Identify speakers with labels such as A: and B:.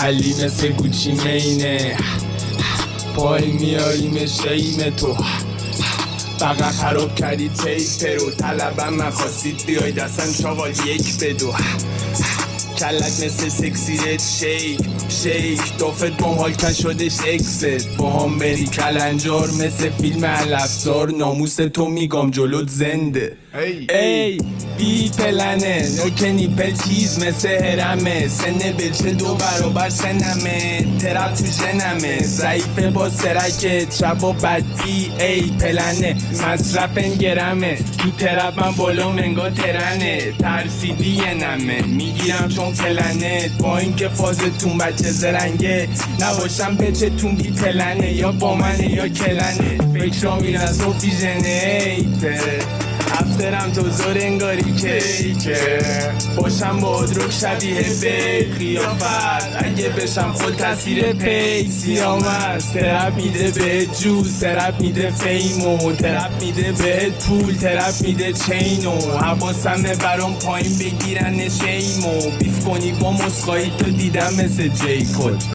A: محلی مثل گوچی مینه، پای میاریم شیم تو، فقط خراب کردی تیپ رو، طلبم من خواستید بیای دستم چاقال یک بدو، کلت مثل سکسی رد شیک دافت بام حال کن شدش اکست، با هم بری کلنجار مثل فیلم علفزار، ناموس تو میگم جلوت زنده. ای بی پلنه نوکنی پلتیز مثل هرمه، سنه بچه 2 برابر سنمه، ترپ تو جنمه، ضعیفه با سرکت شب و بدی. ای پلنه مصرفن گرمه، تو ترپ من بالا منگا ترنه، ترسیدی یه نمه میگیرم چون پلنه، با اینکه فازتون بچه زرنگه، نباشم بچه‌تون بی پلنه، یا با منه یا کلنه، فکرام این از و بیژنه. ای پره افترم تو زور انگاری که باشم با ادروک شبیه به خیافت، اگه بشم خود تصویر پیسی آمد، ترپ میده به جوز، ترپ میده فیمو، ترپ میده به پول، ترپ میده چینو، حواسمه برام پایین بگیرن شیمو، بیف کنی با مسخایی تو دیدم مثل جی کل.